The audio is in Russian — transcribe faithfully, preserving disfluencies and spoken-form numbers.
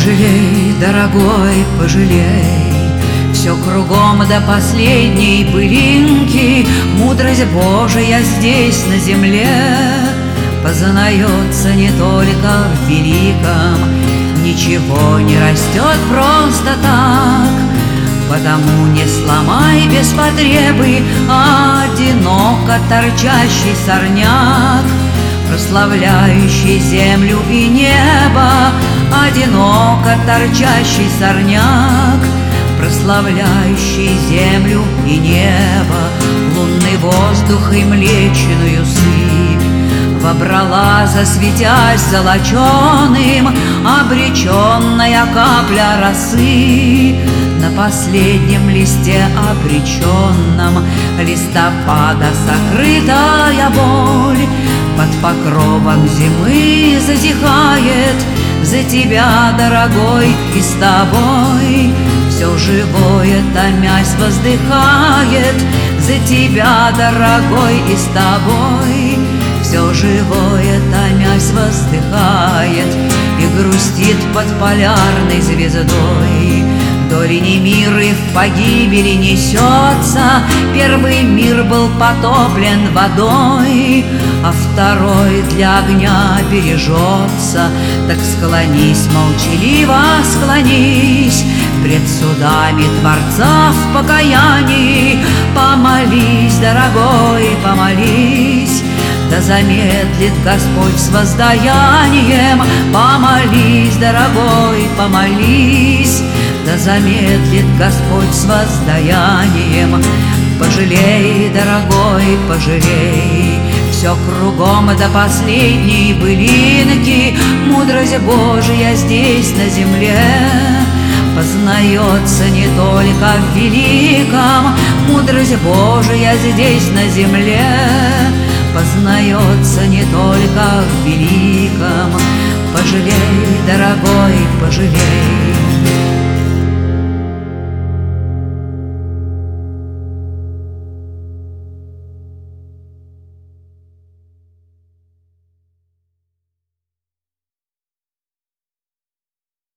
Пожалей, дорогой, пожалей, все кругом до последней пылинки. Мудрость Божия здесь на земле познается не только в великом. Ничего не растет просто так, потому не сломай без потребы одиноко торчащий сорняк, прославляющий землю и небо. Одиноко торчащий сорняк, прославляющий землю и небо. Лунный воздух и млечную сыпь вобрала, засветясь золоченым, обреченная капля росы. На последнем листе обреченном листопада сокрытая боль под покровом зимы затихает. За тебя, дорогой, и с тобой все живое томясь воздыхает. За тебя, дорогой, и с тобой все живое томясь воздыхает. И грустит под полярной звездой. Вдоль миры в погибели несется. Первый мир был потоплен водой, а второй для огня бережется. Так склонись, молчаливо склонись пред судами Творца в покаянии. Помолись, дорогой, помолись, да замедлит Господь с воздаянием. Помолись, дорогой, помолись, да замедлит Господь с воздаянием. Пожалей, дорогой, пожалей, все кругом до последней былинки. Мудрость Божия здесь на земле познается не только в великом. Мудрость Божия здесь на земле познается не только в великом. Пожалей, дорогой, пожалей.